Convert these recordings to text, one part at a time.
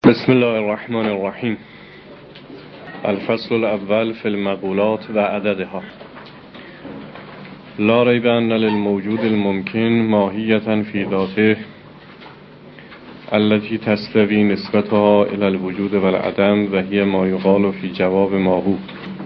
بسم الله الرحمن الرحیم. الفصل الاول فی المقولات و عددها. لا ریب ان للموجود الممکن ماهیة فی ذاته التي تستوی نسبتها الى الوجود والعدم و هی ما یقال فی جواب ما هو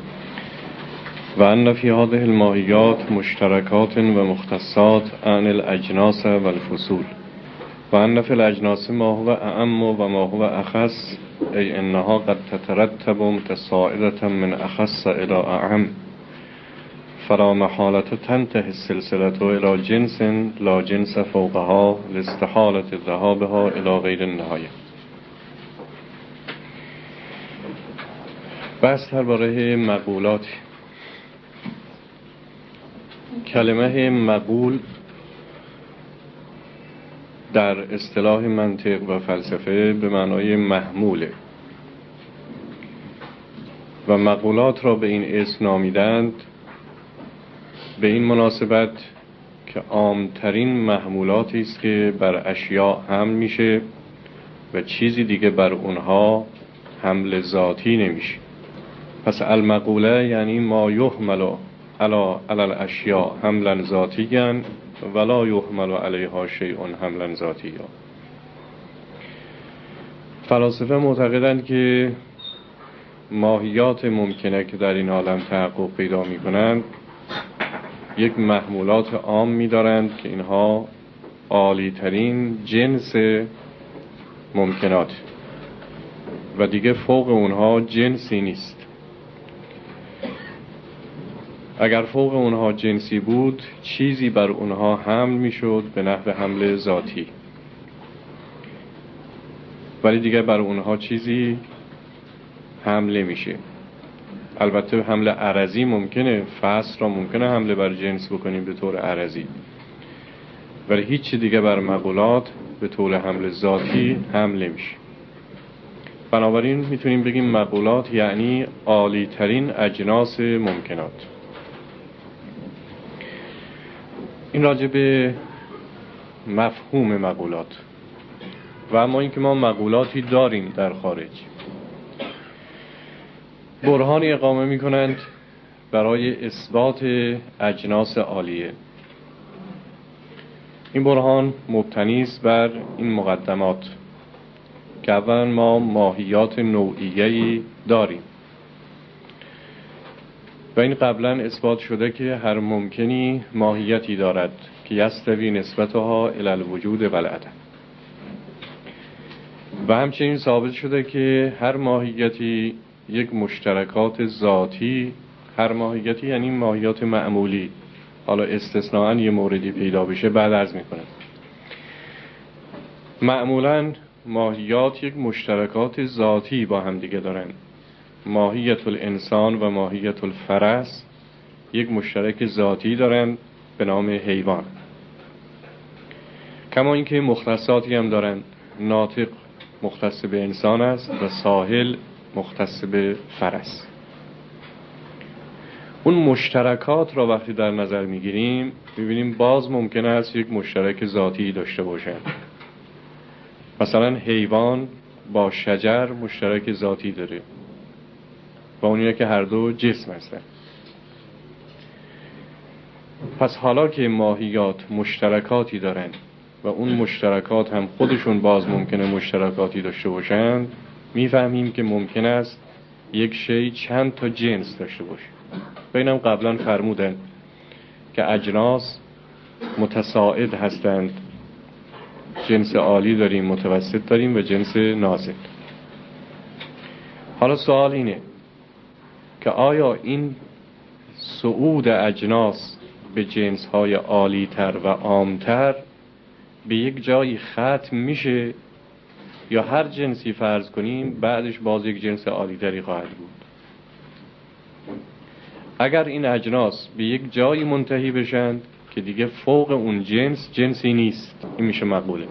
و ان فی هذه الماهیات مشترکات و مختصات عن الاجناس و الفصول و ان فی الاجناس ما هو اعم و ما هو اخص ای انها قد تترتب متصاعدة من اخص الى اعم فلا محالة تنتهي السلسلة الى جنس لا جنس فوقها لاستحالة ذهابها الى غیر النهایه. بحث درباره مقولات. کلمه مقول در اصطلاح منطق و فلسفه به معنای محموله و مقولات را به این اسم نامیدند به این مناسبت که عامترین محمولاتی است که بر اشیاء حمل میشه و چیزی دیگه بر اونها حمل ذاتی نمیشه. پس المقوله یعنی ما یحمل علی الاشیاء حملا ذاتیا ولا یحمل علیها شیء حملا ذاتیا. فلاسفه معتقدند که ماهیات ممکنه که در این عالم تحقق پیدا میکنند یک محمولات عام می‌دارند که اینها عالی ترین جنس ممکنات و دیگه فوق اونها جنسی نیست. اگر فوق اونها جنسی بود چیزی بر اونها حمل میشد به نحو حمل ذاتی، ولی دیگه بر اونها چیزی حمله میشه. البته حمله عرضی ممکنه، فصل را ممکنه حمله بر جنس بکنیم به طور عرضی، ولی هیچی دیگه بر مقولات به طور حمل ذاتی حمله میشه. بنابراین میتونیم بگیم مقولات یعنی عالی ترین اجناس ممکنات. این راجع به مفهوم مقولات. و اما اینکه ما مقولاتی داریم در خارج، برهانی اقامه می کنند برای اثبات اجناس عالیه. این برهان مبتنی است بر این مقدمات که اولا ما ماهیات نوعیه‌ای داریم و این قبلا اثبات شده که هر ممکنی ماهیتی دارد که یستوی نسبتها الی الوجود و العدم، و همچنین ثابت شده که هر ماهیتی یک مشترکات ذاتی، هر ماهیتی یعنی ماهیات معمولی، حالا استثناءً یه موردی پیدا بشه بعد عرض میکنه، معمولاً ماهیات یک مشترکات ذاتی با هم دیگه دارن. ماهیت الانسان و ماهیت الفرس یک مشترک ذاتی دارن به نام حیوان، کما اینکه مختصاتی هم دارن. ناطق مختص به انسان است و ساحل مختص به فرس. اون مشترکات را وقتی در نظر میگیریم میبینیم باز ممکنه است یک مشترک ذاتی داشته باشن. مثلا حیوان با شجر مشترک ذاتی داره و اونیه که هر دو جسم هستن. پس حالا که ماهیات مشترکاتی دارن و اون مشترکات هم خودشون باز ممکنه مشترکاتی داشته باشن، میفهمیم که ممکن است یک شی چند تا جنس داشته باشه. و اینم قبلا فرمودن که اجناس متصاعد هستند. جنس عالی داریم، متوسط داریم و جنس نازل. حالا سوال اینه که آیا این صعود اجناس به جنس‌های عالی‌تر و عام‌تر به یک جایی ختم میشه یا هر جنسی فرض کنیم بعدش باز یک جنس عالی‌تری خواهد بود؟ اگر این اجناس به یک جایی منتهی بشن که دیگه فوق اون جنس جنسی نیست، این میشه مقوله.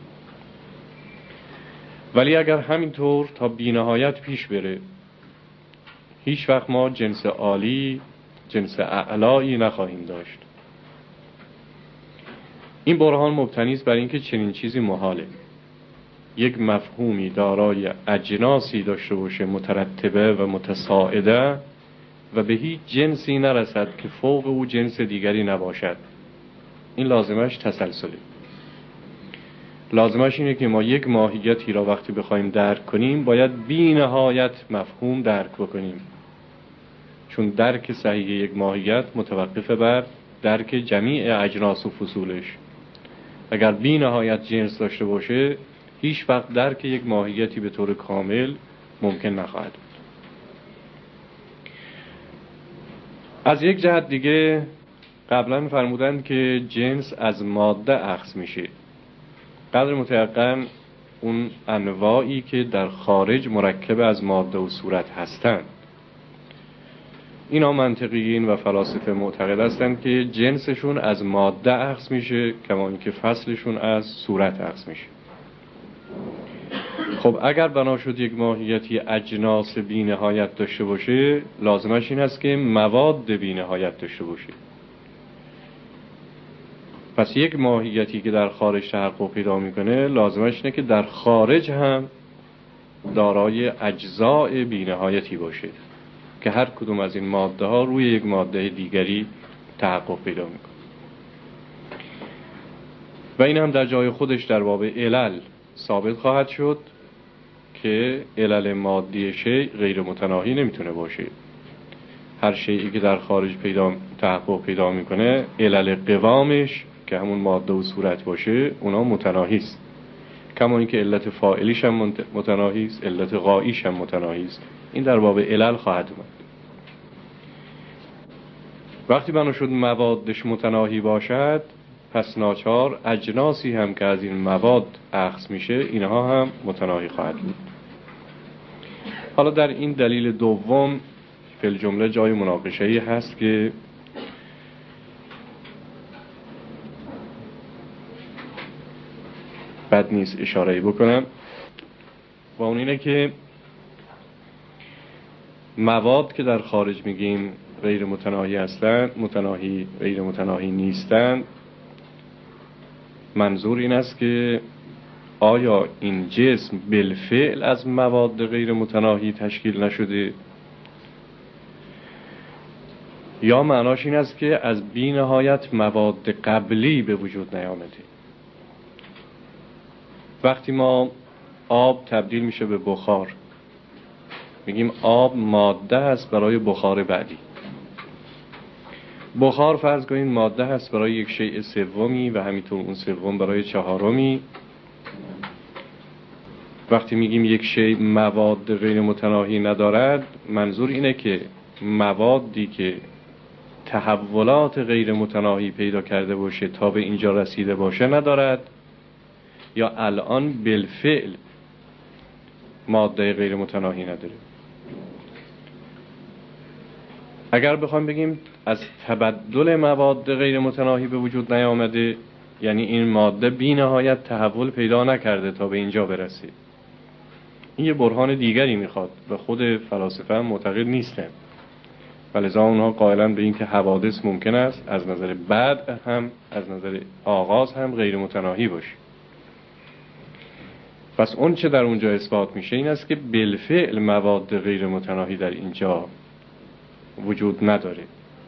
ولی اگر همینطور تا بی‌نهایت پیش بره، هیچ وقت ما جنس عالی، جنس اعلایی نخواهیم داشت. این برهان مبتنی است بر اینکه چنین چیزی محاله. یک مفهومی دارای اجناسی داشته باشه مترتبه و متصاعده و به هیچ جنسی نرسد که فوق او جنس دیگری نباشد، این لازمش تسلسلی. لازمش اینه که ما یک ماهیتی را وقتی بخوایم درک کنیم باید بی نهایت مفهوم درک بکنیم، چون درک صحیح یک ماهیت متوقف بر درک جمیع اجناس و فصولش. اگر بی نهایت جنس داشته باشه هیچ وقت درک یک ماهیتی به طور کامل ممکن نخواهد بود. از یک جهت دیگه قبلا فرمودند که جنس از ماده اخذ میشه. قدر متیقن اون انواعی که در خارج مرکب از ماده و صورت هستند، اینا منطقیین و فلاسفه معتقد هستند که جنسشون از ماده اخذ میشه، کما اینکه فصلشون از صورت اخذ میشه. خب اگر بنا شد یک ماهیتی اجناس بی نهایت داشته باشه، لازمش این است که مواد بی نهایت داشته باشه. پس یک ماهیتی که در خارج تحقق پیدا میکنه لازمش اینه که در خارج هم دارای اجزاء بی نهایتی باشه که هر کدوم از این ماده ها روی یک ماده دیگری تحقق پیدا میکنه. و این هم در جای خودش در باب علل ثابت خواهد شد که علل مادی شیء غیر متناهی نمیتونه باشه. هر شیئی که در خارج تحقق پیدا میکنه، علل قوامش که همون ماده و صورت باشه اونا متناهی است. کما اینکه علت فاعلیش هم متناهی است، علت غاییش هم متناهی است. این در باب علل خواهد اومد. وقتی بنا شد موادش متناهی باشد، پس ناچار اجناسی هم که از این مواد اخذ میشه اینها هم متناهی خواهد بود. حالا در این دلیل دوم فی الجمله جای مناقشه‌ای هست که بد نیست اشاره‌ای بکنم، و اون اینه که مواد که در خارج میگیم غیر متناهی هستند، غیر متناهی نیستند، منظور این است که آیا این جسم بالفعل از مواد غیر متناهی تشکیل نشده، یا معناش این است که از بی نهایت مواد قبلی به وجود نیامده. وقتی ما آب تبدیل میشه به بخار، میگیم آب ماده هست برای بخار بعدی. بخار فرض کنید ماده هست برای یک شیء سومی و همینطور اون سوم برای چهارمی. وقتی میگیم یک شیء مواد غیر متناهی ندارد، منظور اینه که موادی که تحولات غیر متناهی پیدا کرده باشه تا به اینجا رسیده باشه ندارد، یا الان بالفعل ماده غیر متناهی نداره. اگر بخوام بگیم از تبدل مواد غیر متناهی به وجود نیامده، یعنی این ماده بی نهایت تحول پیدا نکرده تا به اینجا برسه. این یه برهان دیگری میخواد و خود فلاسفه هم معتقد نیستن، ولذا اونها قائلن به این که حوادث ممکن است از نظر بدء هم از نظر آغاز هم غیر متناهی باشه. پس اون چه در اونجا اثبات میشه این است که بالفعل مواد غیر متناهی در اینجا وجود نداره.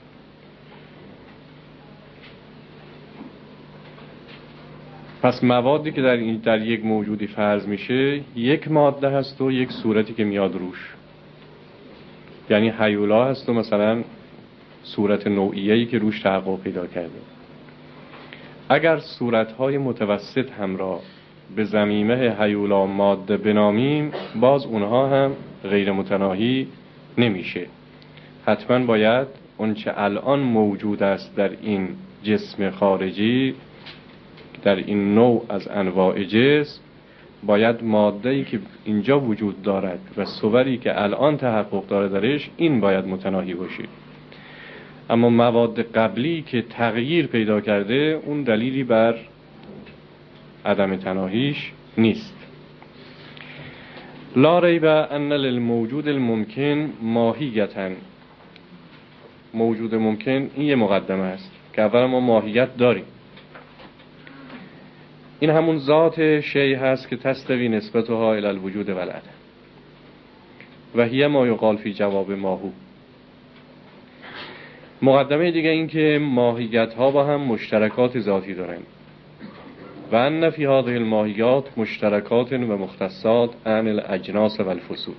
پس موادی که در یک موجودی فرض میشه یک ماده هست و یک صورتی که میاد روش. یعنی هیولا هست و مثلا صورت نوعیه‌ای که روش تحقق پیدا کرده. اگر صورتهای متوسط هم را به ضمیمه هیولا ماده بنامیم، باز اونها هم غیر متناهی نمیشه. حتما باید اون چه الان موجود است در این جسم خارجی، در این نوع از انواع جسم، باید ماده‌ای که اینجا وجود دارد و صوری که الان تحقق داره درش، این باید متناهی باشه. اما مواد قبلی که تغییر پیدا کرده، اون دلیلی بر عدم تناهیش نیست. لا ریب ان للموجود الممکن ماهیتاً. موجود ممکن این یه مقدمه است که اولا ما ماهیت داریم. این همون ذات شیء هست که تستوی نسبتها الی الوجود و العدم و هی ما یقال فی جواب ما هو. مقدمه دیگه این که ماهیت ها با هم مشترکات ذاتی دارن و ان فی هذه الماهیات مشترکات و مختصات عن الاجناس و الفصول.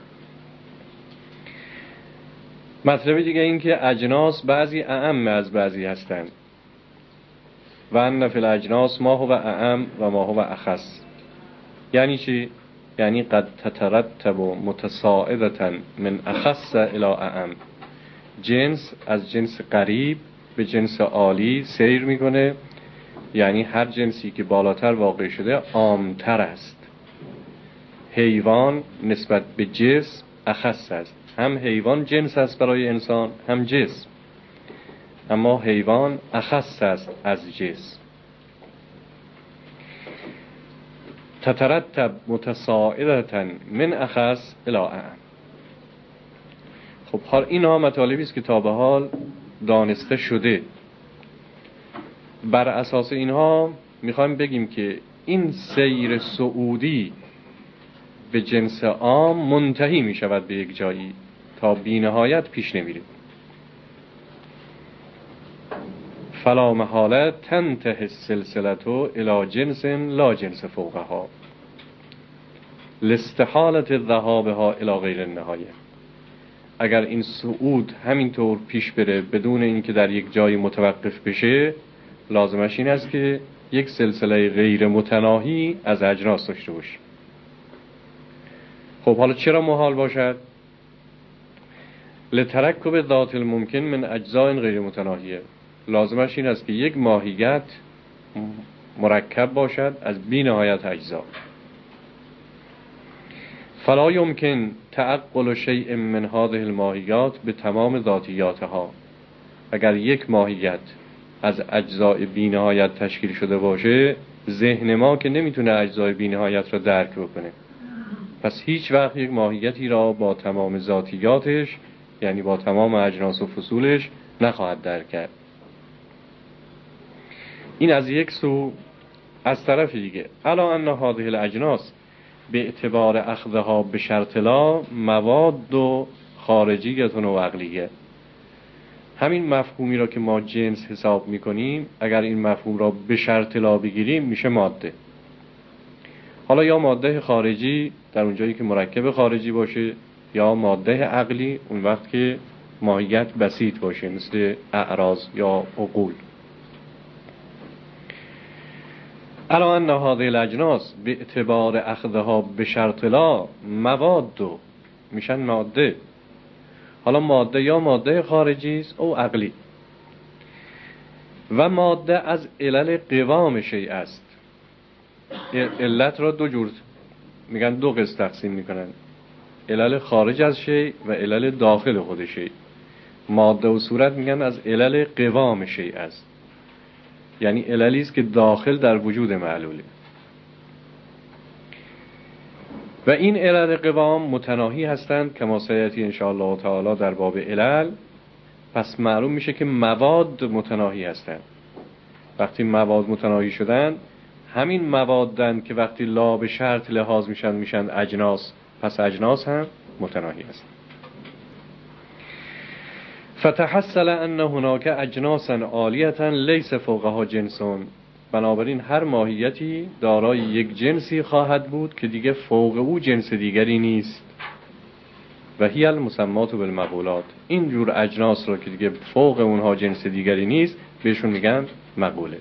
مطلب دیگه این که اجناس بعضی اعم از بعضی هستند و ان فی الاجناس ما هو اعم و ما هو اخص. یعنی چی؟ یعنی قد تترتب متصاعدة من اخص الى اعم. جنس از جنس قریب به جنس عالی سیر میکنه، یعنی هر جنسی که بالاتر واقع شده عامتر است. حیوان نسبت به جسم اخص است. هم حیوان جنس است برای انسان هم جسم، اما حیوان اخص است از جسم. تترتب متصاعدة من اخص الى اعم. خب حال اینها مطالبی است که تا به حال دانسته شده. بر اساس اینها میخوایم بگیم که این سیر صعودی به جنس عام منتهی میشود به یک جایی تا بی نهایت پیش نمیره. فلا محاله تنتهی السلسلة الى جنس لا جنس فوقها لاستحالة ذهابها الى غیر النهایه. اگر این صعود همینطور پیش بره بدون اینکه در یک جایی متوقف بشه، لازمش این است که یک سلسله غیر متناهی از اجناس داشته باشه. خب حالا چرا محال باشد؟ لترکب ذات الممکن من اجزاء غیر متناهیه. لازمش این است که یک ماهیت مرکب باشد از بی نهایت اجزا. فلا یمکن تعقل شیء من هذه الماهیات به تمام ذاتیاتها. اگر یک ماهیت از اجزای بی نهایت تشکیل شده باشه، ذهن ما که نمیتونه اجزای بی نهایت را درک بکنه، پس هیچ وقت یک ماهیتی را با تمام ذاتیاتش، یعنی با تمام اجناس و فصولش، نخواهد درک کرد. این از یک سو. از طرف دیگه الا ان هذه الاجناس به اعتبار اخذها به شرط لا مواد و خارجیه و عقلیه. همین مفهومی را که ما جنس حساب میکنیم، اگر این مفهوم را به شرط لا بگیریم میشه ماده. حالا یا ماده خارجی در اونجایی که مرکب خارجی باشه، یا ماده عقلی اون وقت که ماهیت بسیط باشه مثل اعراض یا عقول. الا ان هذه الاجناس به اعتبار اخذها به شرط لا مواد میشن ماده. حالا ماده یا ماده خارجی است او عقلی. و ماده از علل قوام شیء است. علت را دو جور میگن، دو قسم تقسیم میکنن: علل خارج از شیء و علل داخل خود شیء. ماده و صورت میگن از علل قوام شیء است، یعنی عللی است که داخل در وجود معلوله. و این علل قوام متناهی هستند کما سیأتی ان شاء الله تعالی در باب علل. پس معلوم میشه که مواد متناهی هستند. وقتی مواد متناهی شدن، همین موادن که وقتی لا به شرط لحاظ میشن اجناس، پس اجناس هم متناهی هستند. فتحصل ان هناك اجناسا عالیه لیس فوقها جنس. بنابراین هر ماهیتی دارای یک جنسی خواهد بود که دیگه فوق او جنس دیگری نیست. و هی المسمات بالمقولات. این جور اجناس رو که دیگه فوق اونها جنس دیگری نیست بهشون میگن مقوله.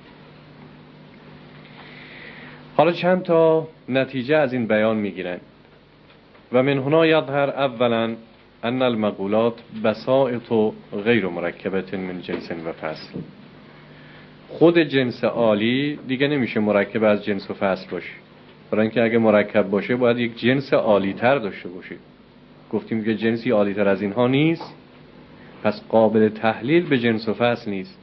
حالا چند تا نتیجه از این بیان میگیرن. و من هنا یظهر اولا ان المقولات بسائط غیر مرکبه من جنس و فصل. خود جنس عالی دیگه نمیشه مرکب از جنس و فصل باشه، برای اینکه اگه مرکب باشه باید یک جنس عالی تر داشته باشه. گفتیم که جنسی عالی تر از اینها نیست، پس قابل تحلیل به جنس و فصل نیست.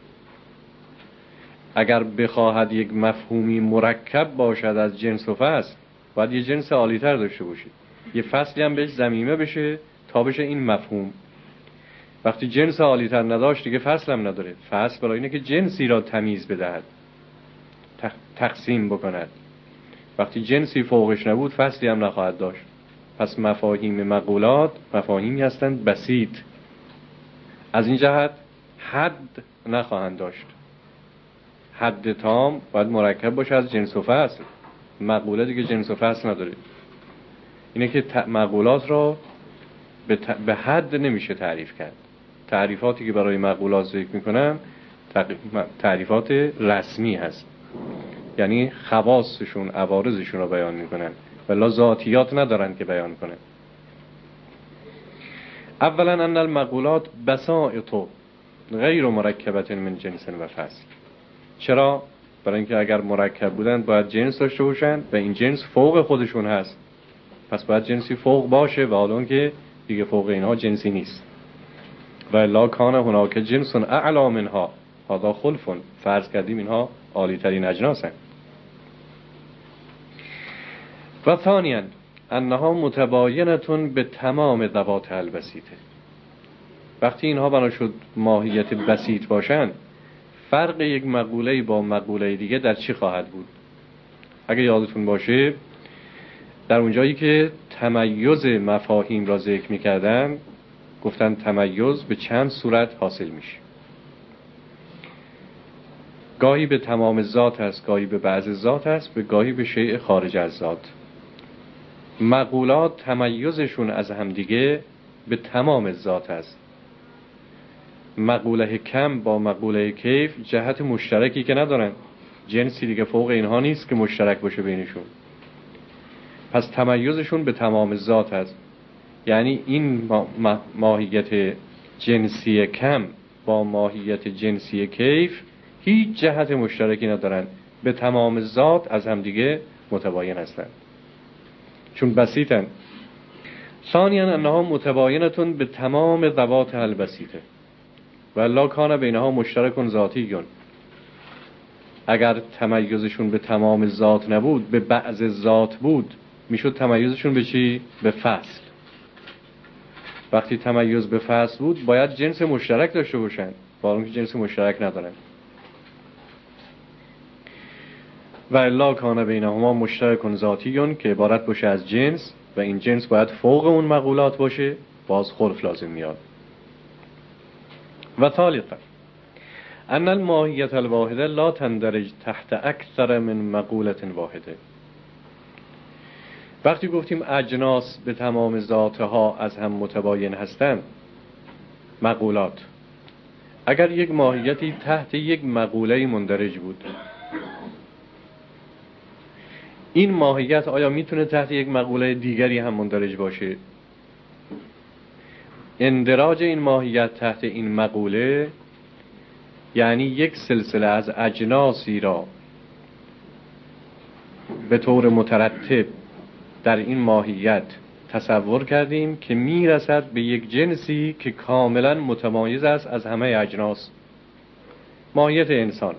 اگر بخواهد یک مفهومی مرکب باشد از جنس و فصل، باید یه جنس عالی تر داشته باشه، یه فصلی هم بهش ضمیمه بشه تا بشه این مفهوم. وقتی جنس عالی تر نداشت دیگه فصل هم نداره. فصل برای اینه که جنسی را تمیز بدهد. تقسیم بکند. وقتی جنسی فوقش نبود فصلی هم نخواهد داشت. پس مفاهیم مقولات مفاهیمی هستند بسیط، از این جهت حد نخواهند داشت. حد تام باید مرکب باشه از جنس و فصل. مقوله دیگه جنس و فصل نداره. اینه که مقولات را به حد نمیشه تعریف کرد. تعریفاتی که برای مقولات ذکر میکنم تعریفات رسمی هست، یعنی خواصشون عوارضشون رو بیان میکنن، ولی ذاتیات ندارن که بیان کنن. اولا ان المقولات بسائط غیر مرکبت من جنس و فصل. چرا؟ برای اینکه اگر مرکب بودن باید جنس داشته باشن و این جنس فوق خودشون هست، پس باید جنسی فوق باشه و حالا که دیگه فوق اینها جنسی نیست. و الا کان هناک جنس اعلی منها هذا خلف، فرض کردیم اینها عالی ترین اجناسن. و ثانیا انها متباینتون به تمام ذوات البسیطه. وقتی اینها بنا شد ماهیت بسیط باشن، فرق یک مقوله با مقوله دیگه در چی خواهد بود؟ اگه یادتون باشه در اونجایی که تمیز مفاهیم را ذکر می‌کردن گفتن تمیز به چند صورت حاصل میشه. گاهی به تمام ذات است، گاهی به بعض ذات است، به گاهی به شیء خارج از ذات. مقولات تمیزشون از همدیگه به تمام ذات است. مقوله کم با مقوله کیف جهت مشترکی که ندارن، جنسی دیگه فوق اینها نیست که مشترک باشه بینشون. پس تمیزشون به تمام ذات است. یعنی این ماهیت جنسی کم با ماهیت جنسی کیف هیچ جهت مشترکی ندارن، به تمام ذات از همدیگه متباین هستند چون بسیطن. ثانیا انها متباینتون به تمام ذوات البسیطه و الا کان بینها مشترک ذاتیون. اگر تمیزشون به تمام ذات نبود، به بعض ذات بود، میشد تمیزشون به چی؟ به فصل. وقتی تمیز به فصل بود باید جنس مشترک داشته باشن، با اینکه جنس مشترک ندارن. و الا کان بینهما مشترک ذاتیون که عبارت باشه از جنس و این جنس باید فوق اون مقولات باشه، باز خلف لازم میاد. و ثالثا ان الماهیت الواحده لا تندرج تحت اکثر من مقوله واحده. وقتی گفتیم اجناس به تمام ذاتها از هم متباین هستند، مقولات، اگر یک ماهیتی تحت یک مقوله مندرج بود، این ماهیت آیا میتونه تحت یک مقوله دیگری هم مندرج باشه؟ اندراج این ماهیت تحت این مقوله یعنی یک سلسله از اجناسی را به طور مترتب در این ماهیت تصور کردیم که میرسد به یک جنسی که کاملا متمایز است از همه اجناس. ماهیت انسان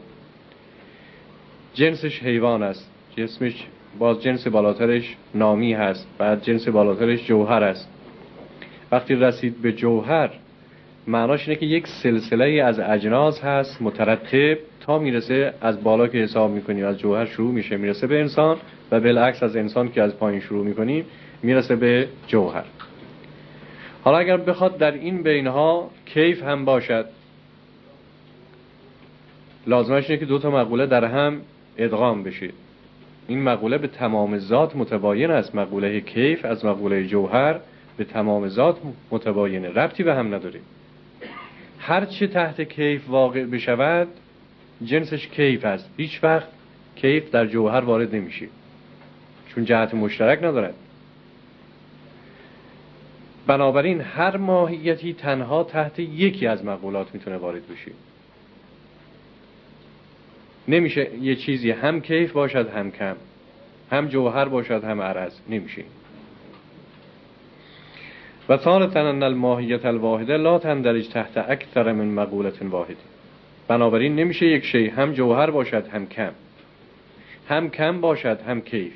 جنسش حیوان است، جسمش باز جنس بالاترش نامی هست، بعد جنس بالاترش جوهر است. وقتی رسید به جوهر معناش اینه که یک سلسله از اجناس هست مترتب تا میرسه، از بالا که حساب میکنیم از جوهر شروع میشه میرسه به انسان و بالعکس از انسان که از پایین شروع میکنیم میرسه به جوهر. حالا اگر بخواد در این بینها کیف هم باشد، لازمش اینه که دو تا مقوله در هم ادغام بشه. این مقوله به تمام ذات متباین است. مقوله کیف از مقوله جوهر به تمام ذات متباینه، ربطی به هم نداره. هر چه تحت کیف واقع بشود جنسش کیف است، هیچ وقت کیف در جوهر وارد نمیشه چون جهت مشترک ندارد. بنابراین هر ماهیتی تنها تحت یکی از مقولات میتونه وارد بشه. نمیشه یه چیزی هم کیف باشد هم کم، هم جوهر باشد هم عرض، نمیشه. و ثالثاً ان الماهیت الواحده لا تندرج تحت اکثر من مقوله واحده. بنابراین نمیشه یک شی هم جوهر باشد هم کم، هم کم باشد هم کیف.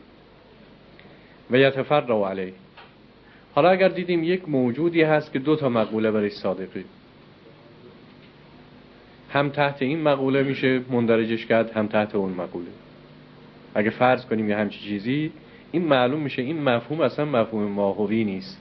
و یتفرع علیه. حالا اگر دیدیم یک موجودی هست که دو تا مقوله برش صادقه، هم تحت این مقوله میشه مندرجش کرد، هم تحت اون مقوله. اگه فرض کنیم یه همچین چیزی، این معلوم میشه این مفهوم اصلا مفهوم ماهوی نیست.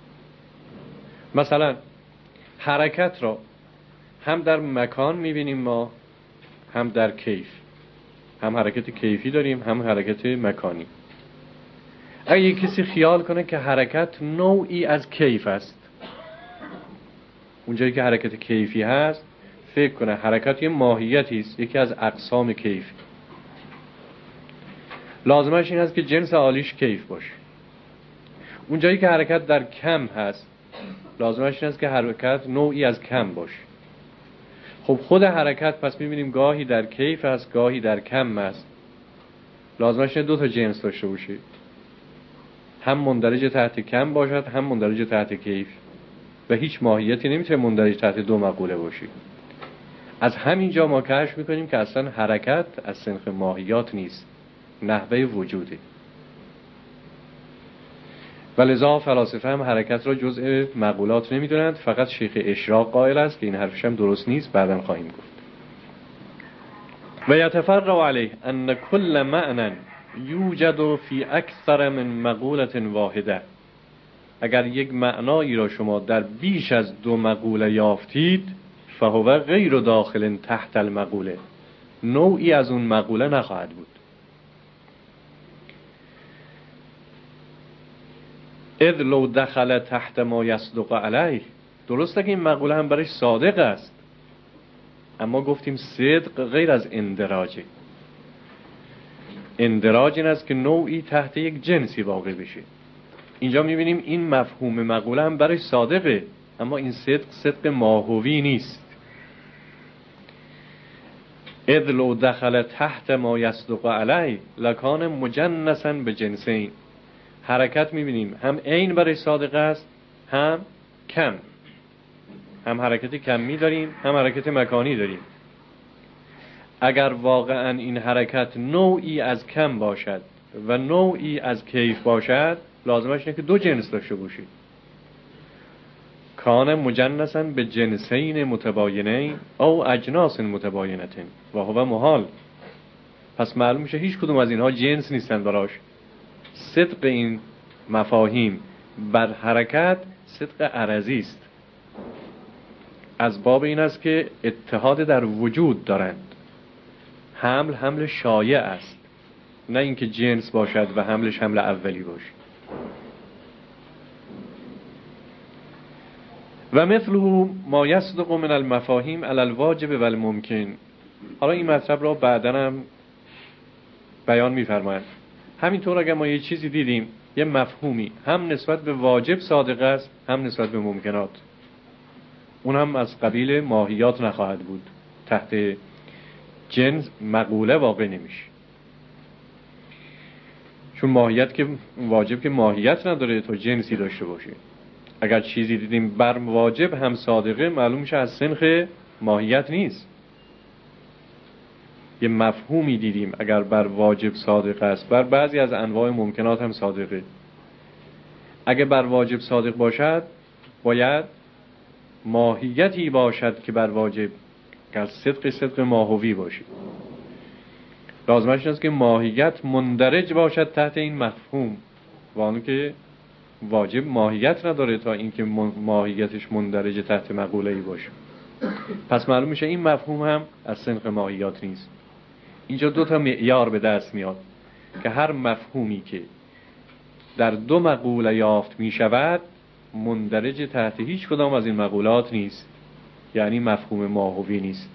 مثلا حرکت را هم در مکان میبینیم ما، هم در کیف. هم حرکت کیفی داریم، هم حرکت مکانی. اگه کسی خیال کنه که حرکت نوعی از کیف است، اونجایی که حرکت کیفی هست فکر کنه حرکت یه ماهیتی است، یکی از اقسام کیف، لازمش این است که جنس عالیش کیف باشه. اونجایی که حرکت در کم هست، لازمش این است که حرکت نوعی از کم باشه. خب خود حرکت پس میبینیم گاهی در کیف هست، گاهی در کم هست. لازمش اینه دو تا جنس داشته باشه، هم مندرج تحت کم باشد، هم مندرج تحت کیف. و هیچ ماهیتی نمیتونه مندرج تحت دو مقوله باشه. از همینجا ما کشف میکنیم که اصلا حرکت از صنف ماهیات نیست، نحوه وجوده. ولذا فلاسفه هم حرکت را جزء مقولات نمیدونند. فقط شیخ اشراق قائل است که این حرفش هم درست نیست، بعداً خواهیم گفت. و یتفرع علیه ان کل معنی یوجد فی اکثر من مقولة واحده. اگر یک معنایی را شما در بیش از دو مقوله یافتید، فهو غیر داخل تحت المقوله، نوعی از اون مقوله نخواهد بود. اذ لو دخل تحت ما یصدق علیه. درسته که این مقوله هم برش صادق است، اما گفتیم صدق غیر از اندراجه. اندراج این است که نوعی تحت یک جنسی واقع بشه. اینجا میبینیم این مفهوم مقوله هم برش صادقه، اما این صدق ماهوی نیست. اذ لو دخل تحت ما یصدق علیه لکان مجنسا به جنسین. حرکت میبینیم هم عین برش صادق است، هم کم. هم حرکت کمی داریم، هم حرکت مکانی داریم. اگر واقعا این حرکت نوعی از کم باشد و نوعی از کیف باشد، لازمش اینه که دو جنس داشته باشید. کان مجنسا به جنسین متباینین او اجناس متباینتین و هو محال. پس معلوم میشه هیچ کدوم از اینها جنس نیستن براش. صدق این مفاهیم بر حرکت صدق عرضی است، از باب این است که اتحاد در وجود دارند. حمل شایع است، نه اینکه جنس باشد و حملش حمل اولی باشه. و مثله ما یصدق من المفاهیم علی الواجب و الممکن. حالا این مطلب را بعداً هم بیان می‌فرمایند. همینطور اگر ما یه چیزی دیدیم، یه مفهومی هم نسبت به واجب صادق است، هم نسبت به ممکنات، اون هم از قبیل ماهیات نخواهد بود، تحت جنس مقوله واقع نمیشه. چون ماهیت که واجب که ماهیت نداره تا جنسی داشته باشه. اگر چیزی دیدیم بر واجب هم صادقه، معلوم میشه از صنف ماهیت نیست. یه مفهومی دیدیم اگر بر واجب صادق است، بر بعضی از انواع ممکنات هم صادقه. اگر بر واجب صادق باشد، باید ماهیتی باشد که بر واجب که صدق ماهوی باشد. لازمش است که ماهیت مندرج باشد تحت این مفهوم، وانو که واجب ماهیت نداره تا اینکه ماهیتش مندرج تحت مقوله‌ای باشه. پس معلوم میشه این مفهوم هم از صنف ماهیات نیست. اینجا دو تا معیار به دست میاد که هر مفهومی که در دو مقوله یافت میشود مندرج تحت هیچ کدام از این مقولات نیست، یعنی مفهوم ماهوی نیست.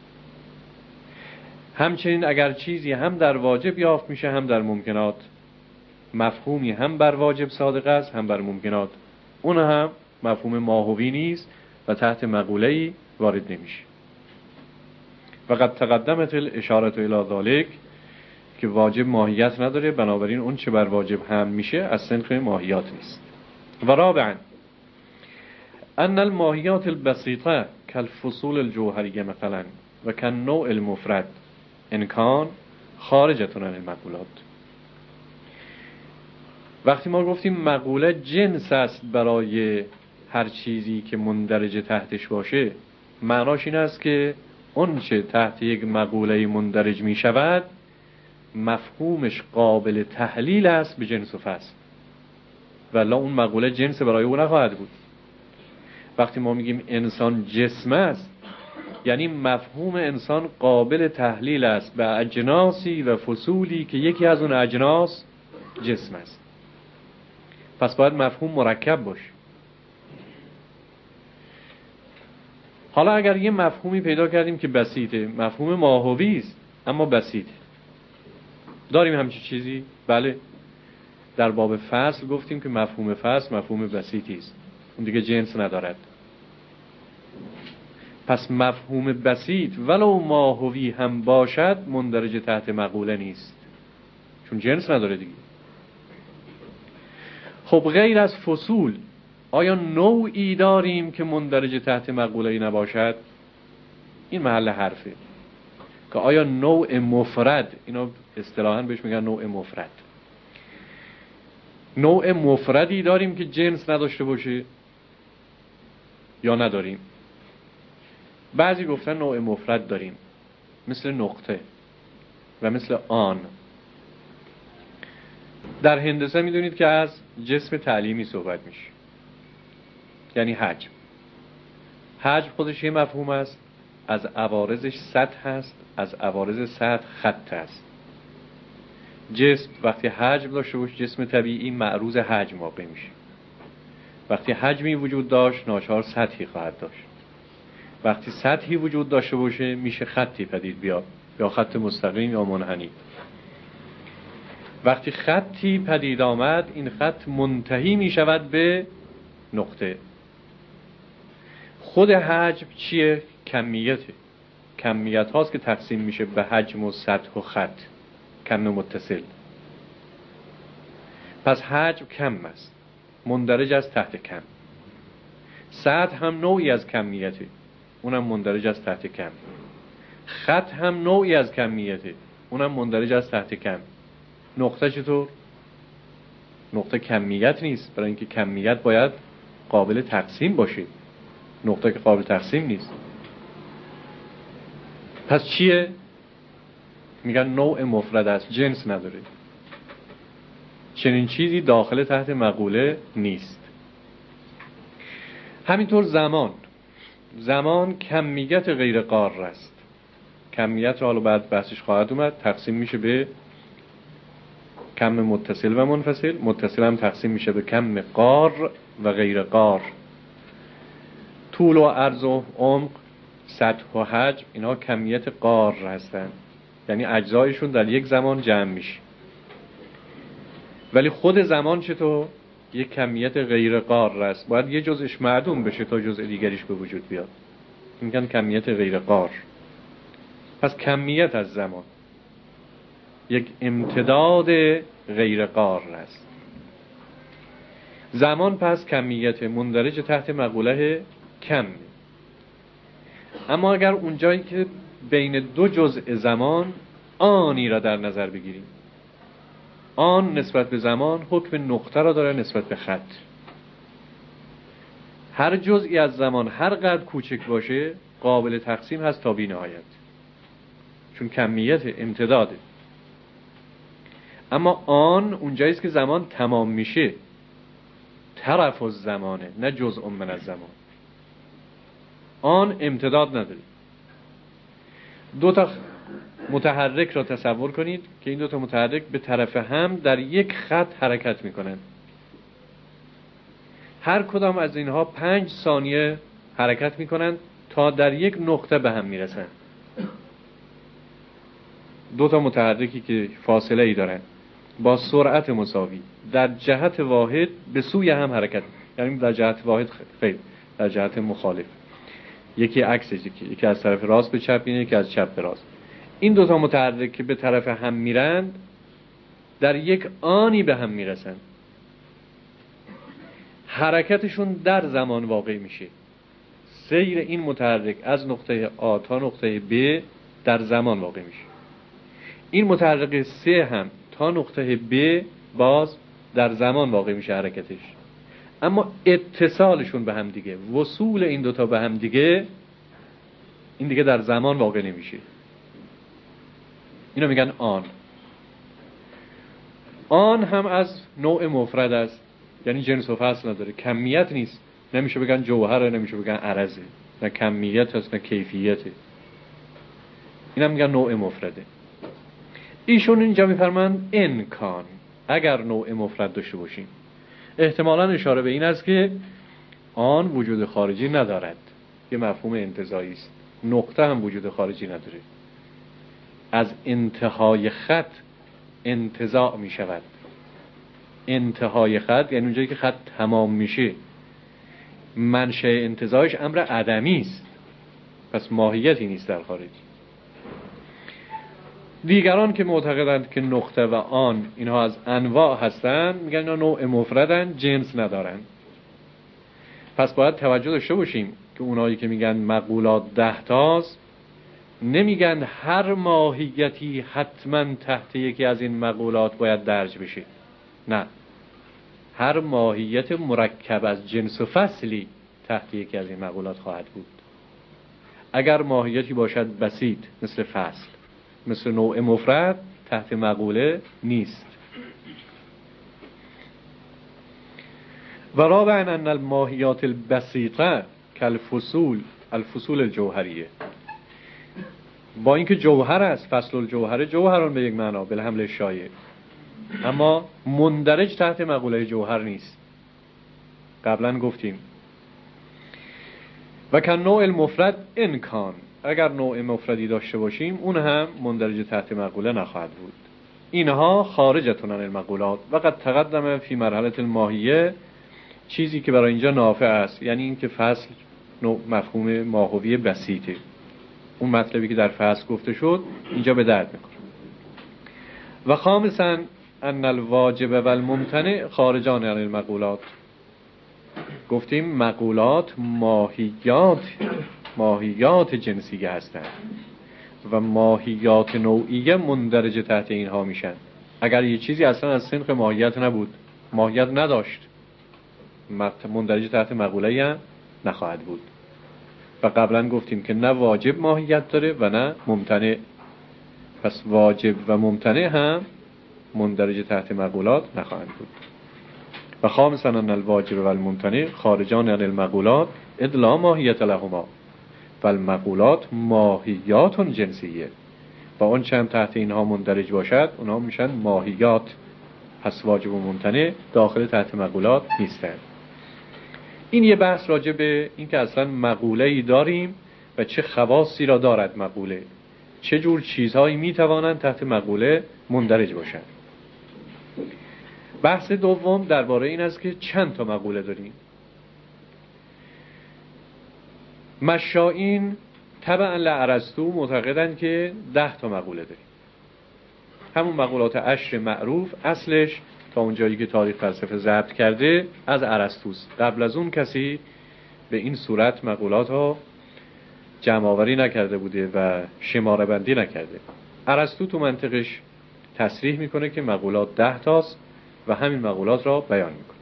همچنین اگر چیزی هم در واجب یافت میشه هم در ممکنات، مفهومی هم بر واجب صادق است هم بر ممکنات، اون هم مفهوم ماهوی نیست و تحت مقوله‌ای وارد نمیشه. فقط تقدمت الاشاره الی ذلک که واجب ماهیت نداره، بنابراین اون چه بر واجب هم میشه از صنف ماهیات نیست. و رابعا ان الماهیات البسيطه كالفصول الجوهریه مثلا و كالنوع المفرد ان كان خارجه عن المقولات. وقتی ما گفتیم مقوله جنس است برای هر چیزی که مندرج تحتش باشه، معناش این است که اون چه تحت یک مقوله مندرج می شود مفهومش قابل تحلیل است به جنس و فصل، ولی اون مقوله جنس برای او نخواهد بود. وقتی ما میگیم انسان جسم است، یعنی مفهوم انسان قابل تحلیل است به اجناسی و فصولی که یکی از اون اجناس جسم است. پس باید مفهوم مرکب باشه. حالا اگر یه مفهومی پیدا کردیم که بسیطه، مفهوم ماهوی است اما بسیطه، داریم همچین چیزی؟ بله، در باب فصل گفتیم که مفهوم فصل مفهوم بسیطی است، اون دیگه جنس ندارد. پس مفهوم بسیط ولو ماهوی هم باشد مندرج تحت مقوله نیست، چون جنس نداره دیگه. خب غیر از فصول آیا نوعی داریم که مندرج تحت مقوله‌ای نباشد؟ این محل حرفه که آیا نوع مفرد، اینا اصطلاحاً بهش میگن نوع مفرد، نوع مفردی داریم که جنس نداشته باشه یا نداریم؟ بعضی گفتن نوع مفرد داریم، مثل نقطه و مثل آن. در هندسه میدونید که از جسم تعلیمی صحبت میشه، یعنی حجم. حجم خودش یه مفهوم است، از عوارضش سطح هست، از عوارض سطح خط هست. جسم وقتی حجم داشته باشه، جسم طبیعی معروض حجم واقع میشه. وقتی حجمی وجود داشت ناچار سطحی خواهد داشت. وقتی سطحی وجود داشته باشه میشه خطی پدید بیاد، یا خط مستقیم یا منحنی. وقتی خطی پدید آمد این خط منتهی می شود به نقطه. خود حجم چیه؟ کمیته. کمیت هاست که تقسیم میشه به حجم و سطح و خط، کم متصل. پس حجم کم است، مندرج از تحت کم. سطح هم نوعی از کمیته، اونم مندرج از تحت کم. خط هم نوعی از کمیته، اونم مندرج از تحت کم. نقطه چطور؟ نقطه کمیت نیست، برای اینکه کمیت باید قابل تقسیم باشه، نقطه که قابل تقسیم نیست. پس چیه؟ میگن نوع مفرد است، جنس نداره. چنین چیزی داخل تحت مقوله نیست. همینطور زمان کمیت غیر قار است. کمیت رو حالا بعد بحثش خواهد اومد، تقسیم میشه به کم متصل و منفصل. متصل هم تقسیم میشه به کم قار و غیر قار. طول و عرض و عمق، سطح و حجم، اینها کمیت قار هستن، یعنی اجزایشون در یک زمان جمع میشه. ولی خود زمان چطور؟ یک کمیت غیر قار است، باید یه جزءش معدوم بشه تا جزء دیگریش به وجود بیاد. میگن کمیت غیر قار. پس کمیت از زمان یک امتداد غیر قار است. زمان پس کمیت مندرج تحت مقوله کم. اما اگر اونجایی که بین دو جزء زمان آنی را در نظر بگیریم، آن نسبت به زمان حکم نقطه را داره نسبت به خط. هر جزئی از زمان هر قدر کوچک باشه قابل تقسیم هست تا بی نهایت، چون کمیت امتداده. اما آن اونجایی است که زمان تمام میشه، طرف از زمانه، نه جزء من از زمان. آن امتداد نداره. دو تا متحرک را تصور کنید که این دو تا متحرک به طرف هم در یک خط حرکت میکنن. هر کدام از اینها 5 ثانیه حرکت میکنن تا در یک نقطه به هم میرسن. دو تا متحرکی که فاصله ای دارن با سرعت مساوی در جهت واحد به سوی هم حرکت، یعنی در جهت واحد خیر، در جهت مخالف. یکی عکسش، یکی از طرف راست به چپ میره، یکی از چپ به راست. این دو تا متحرک که به طرف هم میرند در یک آنی به هم میرسن. حرکتشون در زمان واقع میشه. سیر این متحرک از نقطه آ تا نقطه ب در زمان واقع میشه. این متحرک سه هم تا نقطه ب باز در زمان واقع میشه حرکتش. اما اتصالشون به هم دیگه، وصول این دوتا به هم دیگه، این دیگه در زمان واقع نمیشه. اینو میگن آن هم از نوع مفرد است، یعنی جنس و فصل نداره، کمیت نیست، نمیشه بگن جوهره، نمیشه بگن عرضه، نه کمیت هست نه کیفیته. این هم میگن نوع مفرده. ایشون اینجا میفرمند انکان، اگر نوع مفرد داشته باشیم. احتمالاً اشاره به این است که آن وجود خارجی ندارد، یه مفهوم انتزاعی است. نقطه هم وجود خارجی نداره. از انتهای خط انتزاع می شود. انتهای خط یعنی اونجایی که خط تمام میشه. منشأ انتزاعش امر عدمی است، پس ماهیتی نیست در خارج. دیگران که معتقدند که نقطه و آن اینها از انواع هستند میگن اینا نوع مفردن، جنس ندارن. پس باید توجه داشته باشیم که اونایی که میگن مقولات 10 تاست نمیگن هر ماهیتی حتما تحت یکی از این مقولات باید درج بشه. نه، هر ماهیت مرکب از جنس و فصلی تحت یکی از این مقولات خواهد بود. اگر ماهیتی باشد بسیط مثل فصل، مثل نوع مفرد، تحت مقوله نیست. و رابعاً ان الماهیات البسیطه کالفصول الفصول الجوهریه، با اینکه جوهر است، فصل الجوهر جوهران به یک معنا بالحمل شایع، اما مندرج تحت مقوله جوهر نیست. قبلا گفتیم و کن نوع المفرد انکان، اگر نوع مفردی داشته باشیم اون هم مندرج تحت مقوله نخواهد بود. اینها خارجتون عن المقولات و قد تقدم فی مرحله الماهیه، چیزی که برای اینجا نافع است، یعنی این که فصل نوع مفهوم ماهوی بسیطه. اون مطلبی که در فصل گفته شد اینجا به درد میخوره. و خامساً ان الواجب و الممتنع خارجان عن المقولات. گفتیم مقولات ماهیات جنسیه هستند و ماهیات نوعیه مندرج تحت اینها میشن. اگر یه چیزی اصلا از صنف ماهیت نبود، ماهیت نداشت، مندرج تحت مقوله هم نخواهد بود. و قبلا گفتیم که نه واجب ماهیت داره و نه ممتنع، پس واجب و ممتنع هم مندرج تحت مقولات نخواهند بود. و خامساً ان الواجب و الممتنع خارجان عن المقولات اذ لا ماهیت لهما و المقولات ماهیات جنسیه، و اون چند تحت اینها مندرج باشد اونها میشن ماهیات، پس واجب و ممتنع داخل تحت مقولات نیستند. این یه بحث راجع به این که اصلا مقوله‌ای داریم و چه خواصی را دارد مقوله، چه جور چیزهایی میتوانند تحت مقوله مندرج باشند. بحث دوم درباره این است که چند تا مقوله داریم. مشائین تبعا لارسطو معتقدند که 10 تا مقوله داریم. همون مقولات 10 معروف، اصلش تا اونجایی که تاریخ فلسفه ضبط کرده از ارسطوست. قبل از اون کسی به این صورت مقولات ها جمع آوری نکرده بوده و شماره بندی نکرده. ارسطو تو منطقش تصریح میکنه که مقولات 10 تاست و همین مقولات را بیان میکنه.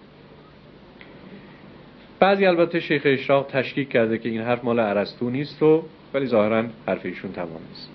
بعضی البته شیخ اشراق تشکیک کرده که این حرف مال ارسطو نیست ولی ظاهرا حرف ایشون تمام است.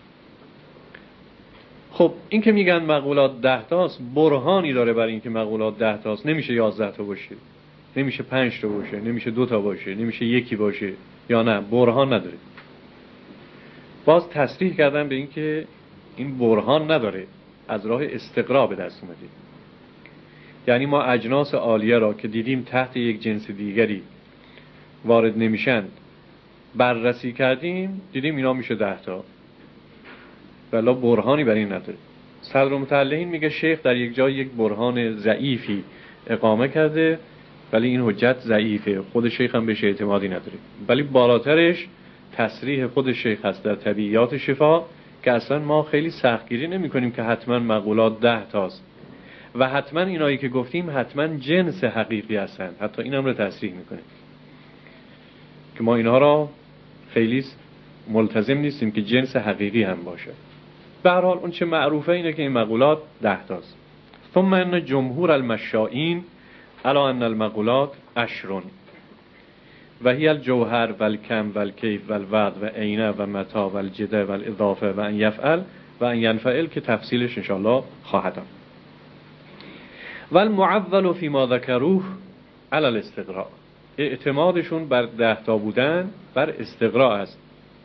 خب این که میگن مقولات 10 تاست برهانی داره برای این که مقولات 10 تاست. نمیشه 11 تا باشه، نمیشه 5 تا باشه، نمیشه 2 تا باشه، نمیشه یکی باشه، یا نه، برهان نداره. باز تصریح کردن به این که این برهان نداره، از راه استقرا به دست اومده. یعنی ما اجناس عالیه را که دیدیم تحت یک جنس دیگری وارد نمیشن بررسی کردیم، دیدیم اینا میشه 10 تا، ولی برهانی بر این نداره. صدرالمتعلقین میگه شیخ در یک جای یک برهان ضعیفی اقامه کرده ولی این حجت ضعیفه، خود شیخ هم بهش اعتمادی نداره. ولی بالاترش تصریح خود شیخ هست در طبیعیات شفا که اصلا ما خیلی سختگیری نمی کنیم که حتما مقولات 10 تاست و حتما اینایی که گفتیم حتما جنس حقیقی هستند. حتی این هم رو تصریح میکنیم که ما اینها را خیلی ملتزم نیستیم که جنس حقیقی هم باشه. به هر حال اون چه معروفه اینه که این مقولات 10 تاست. ثم ان جمهور المشائین علی ان المقولات 10 و هی الجوهر و الکم و الکیف و الوعد و عینه و متا و الجده و الاضافه و ان یفعل و ان ینفعل که تفصیلش انشاءالله خواهد آمد. و المعول فی ما ذکروه علی الاستقراء، اعتمادشون بر 10 تا بودن بر استقراء است.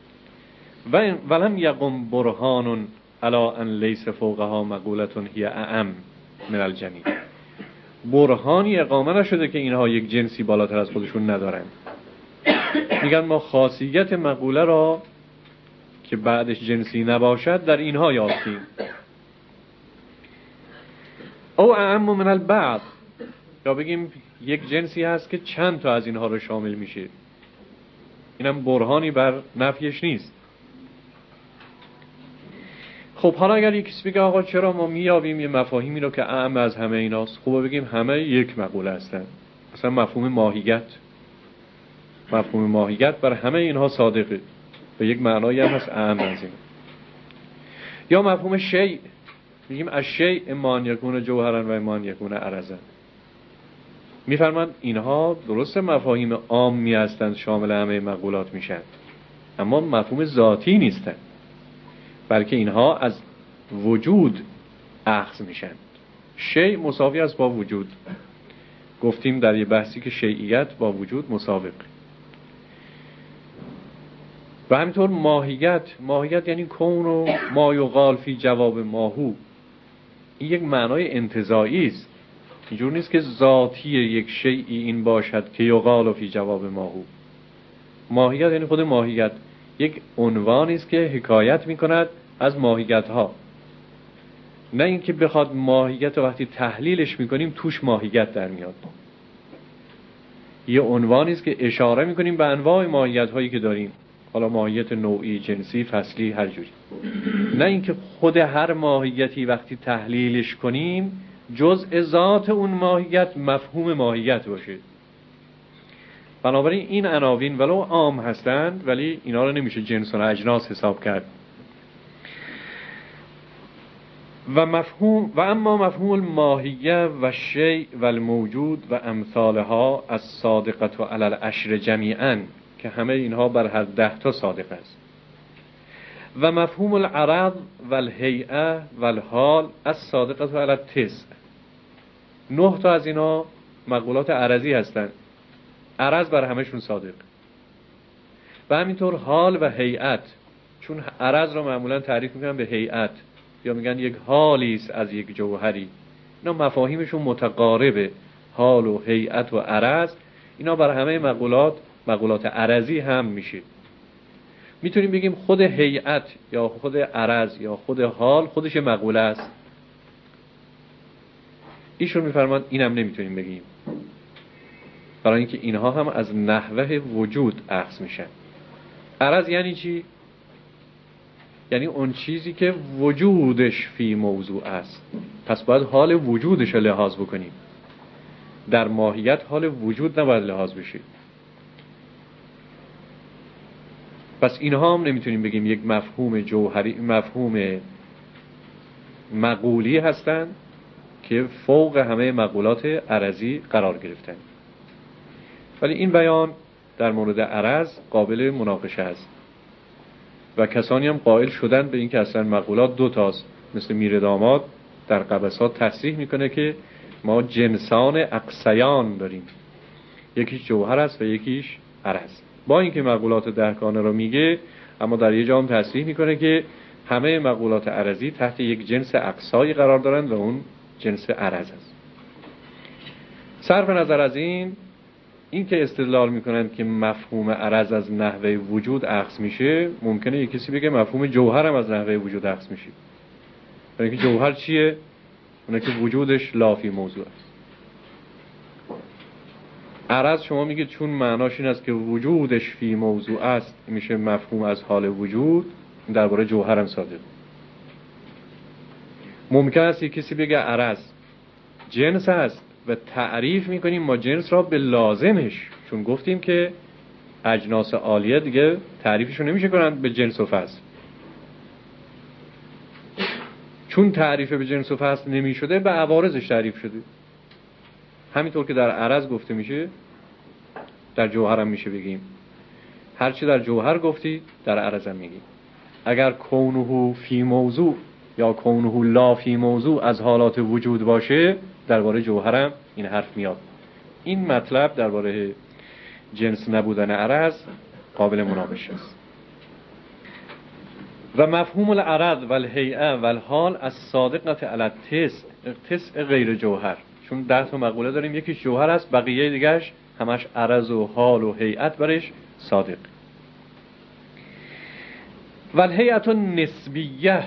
ولم یقم برهان علی ان لیس فوقها مقولة هی اعم من الجمیع، برهانی اقامه نشده که اینها یک جنسی بالاتر از خودشون ندارن. میگن ما خاصیت مقوله را که بعدش جنسی نباشد در اینها یافتیم. او اعم من البعض، یا بگیم یک جنسی هست که چند تا از اینها رو شامل میشه، اینم برهانی بر نفیش نیست. خب حالا اگر یک کسی بگه آقا چرا ما میابیم یه مفاهیمی رو که اعم از همه ایناست، خب بگیم همه یک مقوله هستن. مثلا مفهوم ماهیت بر همه اینها صادقه، به یک معنایی هم هست اعم از این. یا مفهوم شیء، میگیم الشیء اما ان یکون جوهرا و اما ان یکون عرضا. میفرماند اینها درست مفاهیم عامی هستند شامل همه مقولات میشن، اما مفهوم ذاتی نیستن، بلکه اینها از وجود اخذ میشن. شیء مساوی است با وجود، گفتیم در یه بحثی که شیعیت با وجود مساوق. و همینطور ماهیت یعنی کون و ما یقال فی جواب ماهو، این یک معنای انتزاعی است. اینجور نیست که ذاتی یک شیئی این باشد که یقال فی جواب ماهو. ماهیت یعنی خود ماهیت یک عنوانی است که حکایت میکند از ماهیت ها، نه اینکه بخواد ماهیت رو وقتی تحلیلش میکنیم توش ماهیت در میاد. یه عنوانی است که اشاره میکنیم به انواع ماهیت هایی که داریم، حالا ماهیت نوعی، جنسی، فصلی، هر جوری. نه اینکه خود هر ماهیتی وقتی تحلیلش کنیم جزء ذات اون ماهیت مفهوم ماهیت باشه. بنابراین این عناوین ولو عام هستند ولی اینا رو نمیشه جنس و اجناس حساب کرد. و اما مفهوم الماهیه و شیء و الموجود و امثالها از صادقه علی العشر جمیعا، که همه اینها بر هر 10 تا صادق است. و مفهوم العرض و الهیئه و الحال از صادقه علی التسع، 9 تا از اینا مقولات عرضی هستند، عرض بر همشون صادق. و همینطور حال و هیئت، چون عرض رو معمولا تعریف میکنن به هیئت یا میگن یک حالی است از یک جوهری، اینا مفاهیمشون متقاربه، حال و هیئت و عرض، اینا بر همه مقولات عرضی هم میشه. میتونیم بگیم خود هیئت یا خود عرض یا خود حال خودش مقوله است. ایشون میفرمان اینم نمیتونیم بگیم، برای اینکه اینها هم از نحوه وجود اخذ میشن. عرض یعنی چی؟ یعنی اون چیزی که وجودش فی موضوع است، پس باید حال وجودش رو لحاظ بکنیم. در ماهیت حال وجود نباید لحاظ بشه. پس اینها هم نمیتونیم بگیم یک مفهوم جوهری، مفهوم مقولی هستند که فوق همه مقولات عرضی قرار گرفتن. ولی این بیان در مورد عرض قابل مناقشه است و کسانی هم قائل شدن به این که اصلا مقولات 2 تاست. مثل میر داماد در قبسات تصریح میکنه که ما جنسان اقصیان داریم، یکیش جوهر است و یکیش عرض. با اینکه مقولات 10 گانه رو میگه، اما در یه جا هم تصریح میکنه که همه مقولات عرضی تحت یک جنس اقصایی قرار دارند و اون جنس عرض است. صرف نظر از این که استدلال میکنند که مفهوم عرض از نحوه وجود اخذ میشه، ممکنه یک کسی بگه مفهوم جوهر هم از نحوه وجود اخذ میشه. برای اینکه جوهر چیه؟ اونه که وجودش لافی موضوع است. عرض شما میگید چون معناش این است که وجودش فی موضوع است، میشه مفهوم از حال وجود. درباره جوهر هم صادق. ممکن است یک کسی بگه عرض جنس است و تعریف میکنیم ما جنس را به لازمش، چون گفتیم که اجناس عالیه دیگه تعریفشون نمیشه کنند به جنس و فصل. چون تعریف به جنس و فصل نمیشده به عوارضش تعریف شده. همینطور که در عرض گفته میشه در جوهر هم میشه بگیم. هرچی در جوهر گفتی در عرض هم میگیم. اگر کونه فی موضوع یا کونه لا فی موضوع از حالات وجود باشه، درباره جوهرم این حرف میاد. این مطلب درباره جنس نبودن عرض قابل مناقشه است. و مفهوم العرض و الهیئه و الحال از صادقت علی التسع غیر جوهر. چون 10 تا مقوله داریم، یکیش جوهر است، بقیه دیگهش همش عرض و حال و هیئت برش صادق. و الهیئه النسبیه،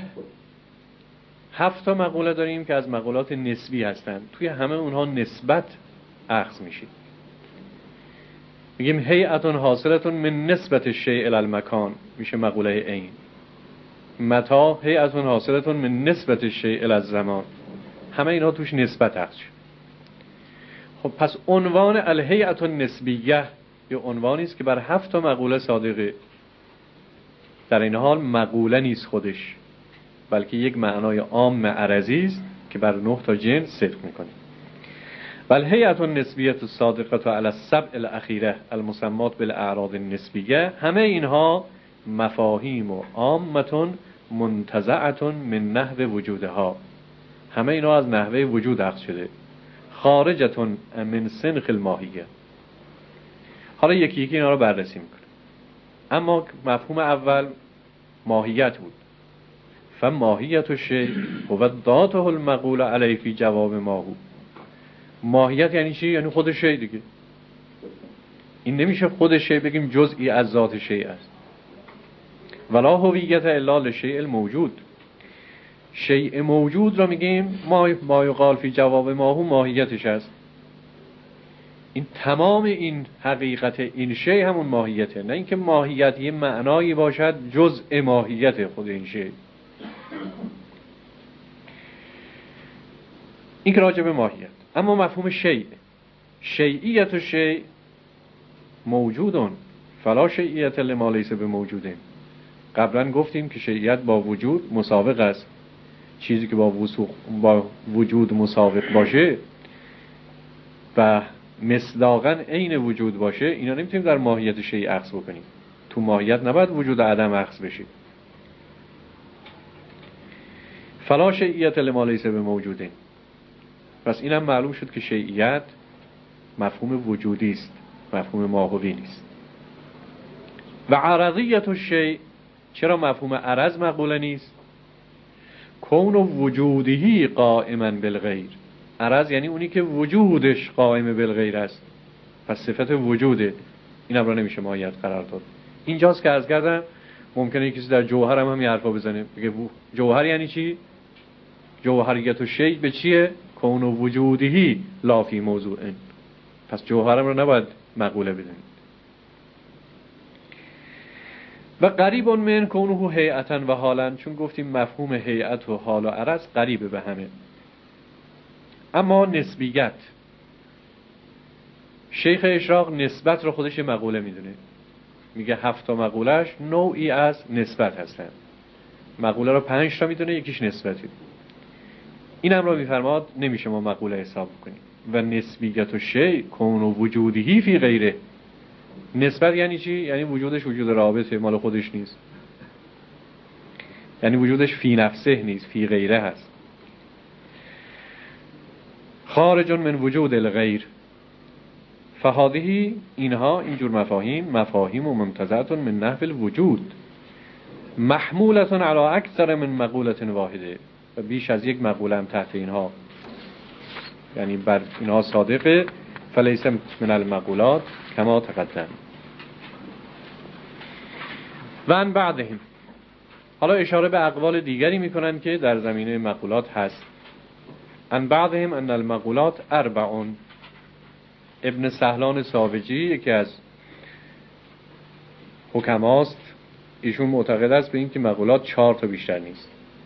7 تا مقوله داریم که از مقولات نسبی هستند. توی همه اونها نسبت اخذ میشه. میگیم هیئه حاصله من نسبت الشیء الی المکان، میشه مقوله عین. متا هیئه حاصله من نسبت الشیء الی الزمان، همه اینا توش نسبت اخذ شد. خب پس عنوان الهیئه النسبیه یه عنوانی است که بر 7 تا مقوله صادقه. در این حال مقوله نیست خودش، بلکه یک معنای عام عرضی است که بر 9 تا جنس صدق میکنه. والهیئه النسبیه الصادقه علی السبع الاخیره المسمات بالاعراض النسبیه، همه اینها مفاهیم و عامه منتزعه من نحو وجودها، همه اینها از نحوه وجود اخذ شده، خارجه من سنخ الماهیه. حالا یکی یکی اینا رو بررسی میکنه. اما مفهوم اول ماهیت بود. فماهیت الشیء هو ذاته المقول علیه فی جواب ما هو. ماهیت یعنی چی؟ یعنی خود شیء دیگه. این نمیشه خود شیء بگیم جزئی از ذات شیء است. ولا هویت الا للشیء الموجود. شیء موجود را میگیم ما یقال فی جواب ما هو ماهیتش است. این تمام این حقیقت این شیء همون ماهیته، نه اینکه ماهیت یه معنایی باشد جزء ماهیت خود این شیء. این که راجع به ماهیت. اما مفهوم شیء، شیعیت الشیء موجودون فلا شیعیت لما لیس بموجودین. قبلا گفتیم که شیعیت با وجود مساوق است. چیزی که با وجود مساوق باشه و مصداقاً عین وجود باشه، اینا نمیتونیم در ماهیت شیء اخذ بکنیم. تو ماهیت نباید وجود عدم اخذ بشه. فلا شیعیت لما لیس بموجودین. پس اینم معلوم شد که شیعیت مفهوم وجودی است، مفهوم ماهوی نیست. و عرضیت الشیء، چرا مفهوم عرض مقوله نیست؟ کون وجودی قائما بالغیر. عرض یعنی اونی که وجودش قائم بالغیر است، پس صفت وجوده. اینم را نمیشه ماهیت قرار داد. اینجاست که عرض کردم ممکنه کسی در جوهر هم یه حرفا بزنه، بگه جوهر یعنی چی؟ جوهریت الشیء به چیه؟ کون وجودی لا فی موضوع. پس جوهرم رو نباید مقوله بدونید. و قریب من کونه هیئتا و حالا، چون گفتیم مفهوم هیئت و حال و عرض قریبه به همه. اما نسبیت، شیخ اشراق نسبت رو خودش مقوله میدونه. میگه 7 تا مقولهش نوعی از نسبت هستن. مقوله رو 5 تا میدونه، یکیش نسبتی. این هم رو میفرماد نمیشه ما مقوله حساب کنیم. و نسبیت و شیء کون وجودی فی غیره. نسبت یعنی چی؟ یعنی وجودش وجود رابطه، مال خودش نیست. یعنی وجودش فی نفسه نیست، فی غیره هست. خارج من وجود الغیر. فهذه اینها اینجور مفاهیم و ممتزعه من نحو الوجود محموله علی اکثر من مقوله واحده. و بیش از یک مقوله هم تحت اینها، یعنی بر اینها صادقه. فلیس من المقولات کما تقدم. و ان بعدهم، حالا اشاره به اقوال دیگری میکنن که در زمینه مقولات هست. ان بعدهم ان المقولات 4. ابن سهلان ساوجی یکی از حکماست، ایشون معتقد است به این که مقولات 4 تا بیشتر نیست.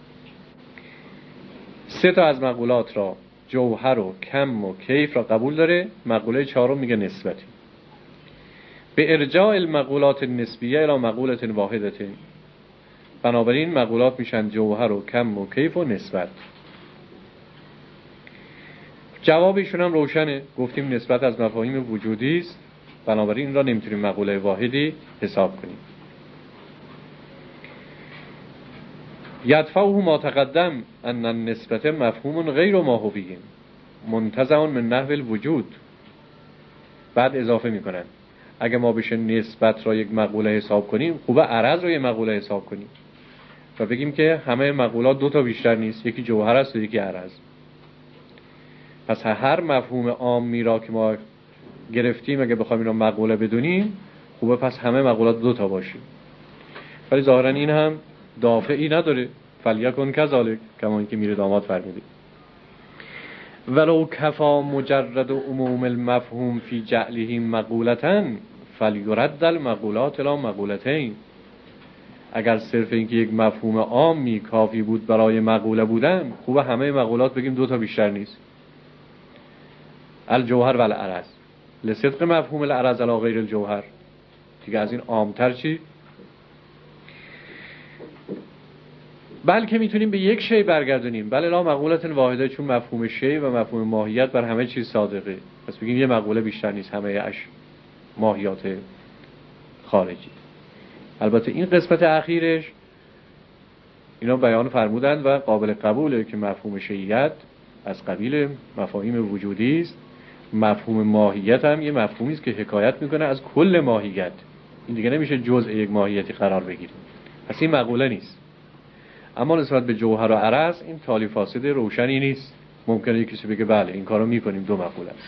3 تا از مقولات را، جوهر و کم و کیف را قبول داره. مقوله 4 میگه نسبتی. به ارجاع المقولات النسبیه الى مقوله واحده. بنابراین مقولات میشن جوهر و کم و کیف و نسبت. جواب ایشون هم روشنه. گفتیم نسبت از مفاهیم وجودی است بنابراین این را نمیتونیم مقوله واحدی حساب کنیم. یدفعه ما تقدم ان النسبت مفهوم غیر ماهوی منتزع من نحو الوجود. بعد اضافه میکنن اگه ما بشه نسبت را یک مقوله حساب کنیم، خوبه عرض را یک مقوله حساب کنیم و بگیم که همه مقولات دو تا بیشتر نیست، یکی جوهر است و یکی عرض. پس هر مفهوم عامی را که ما گرفتیم اگه بخوایم این را مقوله بدونیم، خوبه پس همه مقولات دو تا باشیم. ولی ظاهرا این هم دافعی نداره. فلیکن کذالک، کما اینکه میر داماد فرموده ولو کفا مجرد عموم المفهوم فی جعله مقولة فلیرد المقولات الی مقولتین. اگر صرف اینکه یک مفهوم عامی کافی بود برای مقوله بودن، خوبه همه مقولات بگیم دو تا بیشتر نیست، الجوهر و العرض، لصدق مفهوم العرض علی غیر الجوهر. دیگه از این عامتر چی؟ بلکه میتونیم به یک شی برگردونیم، بله لا مقولت واحده، چون مفهوم شی و مفهوم ماهیت بر همه چیز صادقه. پس بگیم یه مقوله بیشتر نیست، همه اش ماهیات خارجی. البته این قسمت اخیرش اینا بیان فرمودند و قابل قبوله که مفهوم شیعیت از قبیل مفاهیم وجودی است، مفهوم ماهیت هم یه مفهومی است که حکایت میکنه از کل ماهیت. این دیگه نمیشه جزء یک ماهیتی قرار بگیره، پس این مقوله نیست. اما نسبت به جوهر و عرض این تالی فاسد روشنی نیست. ممکنه یک کسی بگه بله این کارو میکنیم، دو مقوله است.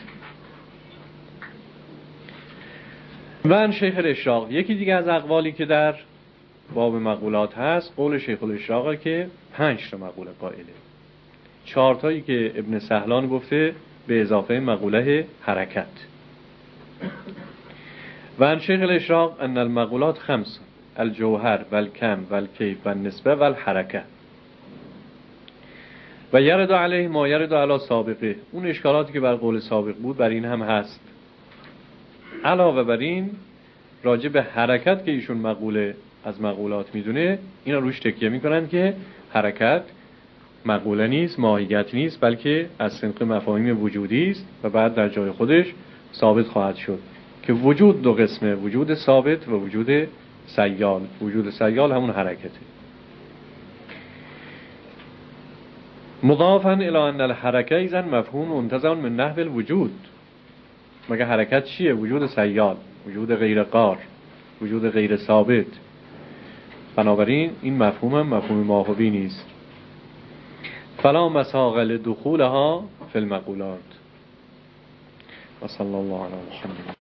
من شیخ الاشراق، یکی دیگه از اقوالی که در باب مقولات هست، قول شیخ الاشراقه که 5 تا مقوله قائله. 4 تایی که ابن سهلان گفته به اضافه مقوله حرکت. و شیخ الاشراق ان المقولات 5: الجوهر و الکم و الکیف و النسبه و الحرکه. و یرد علیه ما یرد علی سابقه. اون اشکالاتی که بر قول سابق بود بر این هم هست. علاوه بر این راجع به حرکت که ایشون مقوله از مقولات میدونه، اینا روش تکیه میکنن که حرکت مقوله نیست، ماهیت نیست، بلکه از سنخ مفاهیم وجودی است و بعد در جای خودش ثابت خواهد شد که وجود دو قسمه، وجود ثابت و وجود سیال. وجود سیال همون حرکته. مضافا الی ان الحرکه اذا مفهوم منتزع من نحو الوجود. مگه حرکت چیه؟ وجود سیال، وجود غیر قار، وجود غیر ثابت. بنابراین این مفهوم هم مفهوم ماهوی نیست. فلا مساغ لدخولها فی المقولات. و صلی الله علی محمد.